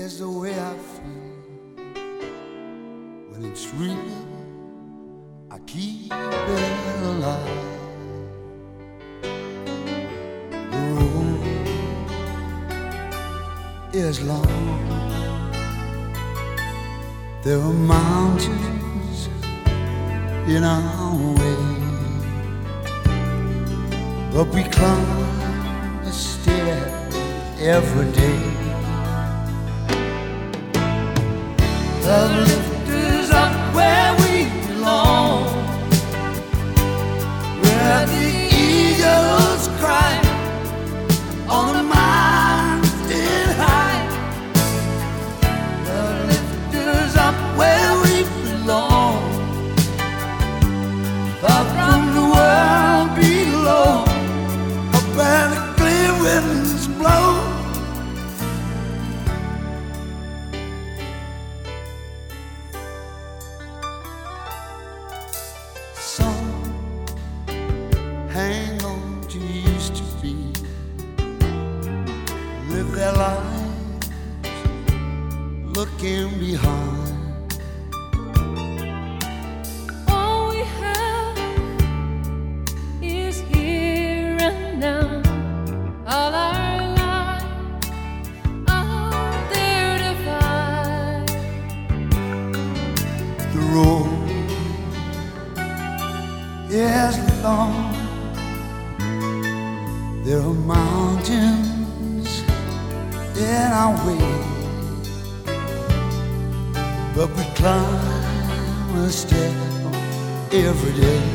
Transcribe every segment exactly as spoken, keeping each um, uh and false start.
is the way I feel. When it's real, I keep it alive. The road is long. There are mountains in our way, but we climb a stair every day. Love lift us up where we belong, where the eagles cry on the mountain high. Love lift us up where we belong, far from the world below, up where the clear winds blow. Some hang on to used to be, live their lives looking behind. All we have is here and now. All our lives are there to find. The road is long. There are mountains in our way, but we climb a step every day.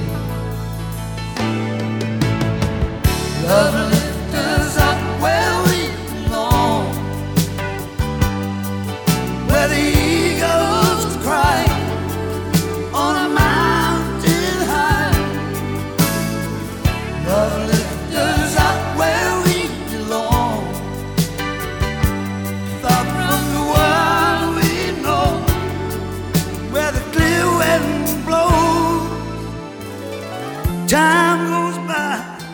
Love lifts us up where we belong, where the eagles cry on a mountain high. Love lifts us up where we belong, far from the world we know, where the clear wind blows. Time goes by,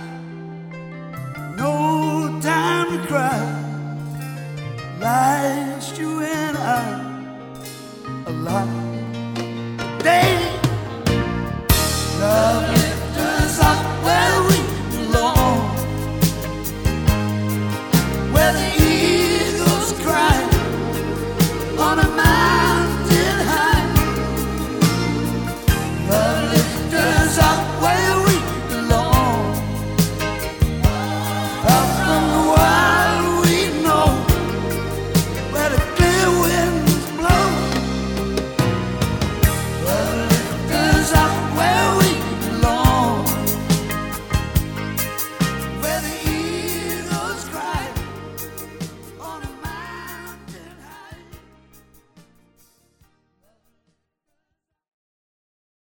no time to cry. Life's you and I alive.